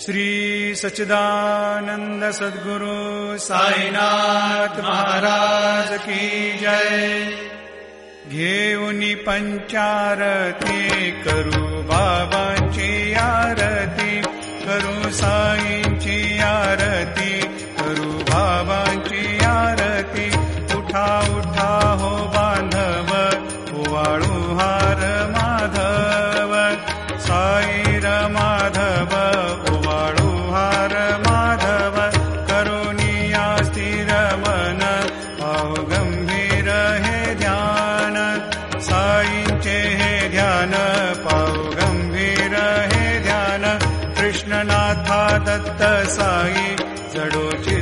श्री सच्चिदानंद सद्गुरु साईनाथ महाराज की जय. घेऊनी पंचारती करू बाबांची आरती, करू साईंची आरती, करू बाबांची आरती. उठा उठा हो बांधव, ओवाळू हार माधव, साईर माधव ओवाळू हार माधव. करुणिया स्थिर मन, पाहू गंभीर हे ध्यान, साईंचे हे ध्यान, पाहू गंभीर हे ध्यान. कृष्णनाथा दत्त साई जडोची